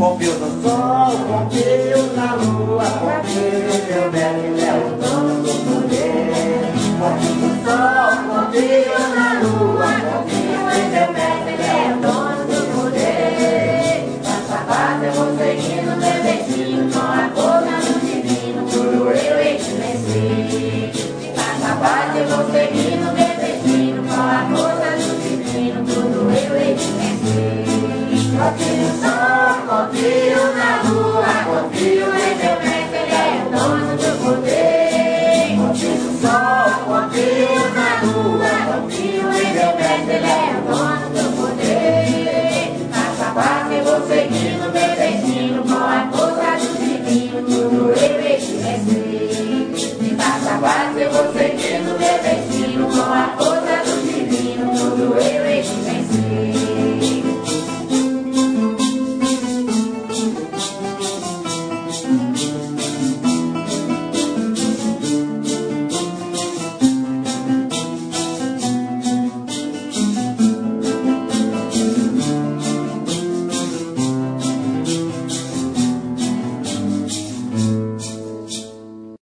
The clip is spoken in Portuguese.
confio no sol, confio na lua, confio no meu belo e belo tanto mulher. Confio no sol, confio na